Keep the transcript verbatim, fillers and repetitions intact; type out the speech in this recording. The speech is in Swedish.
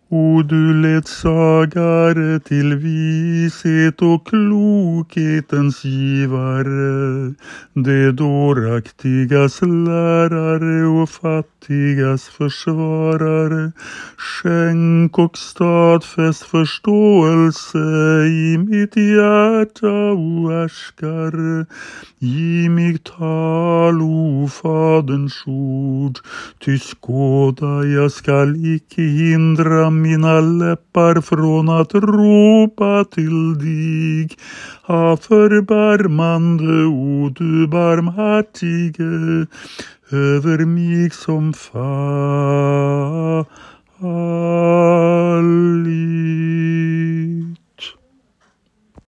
O du ledsagare till vishet och klokhetens givare, det dåraktigas lärare och fattigas försvarare, skänk och stadfäst förståelse i mitt hjärta, o härskare. Ge mig tal, o Faderns ord, ty skåda, jag skall icke hindra mina läppar från att ropa till dig. Ha förbarmande, o du barmhärtige, över mig som fallit.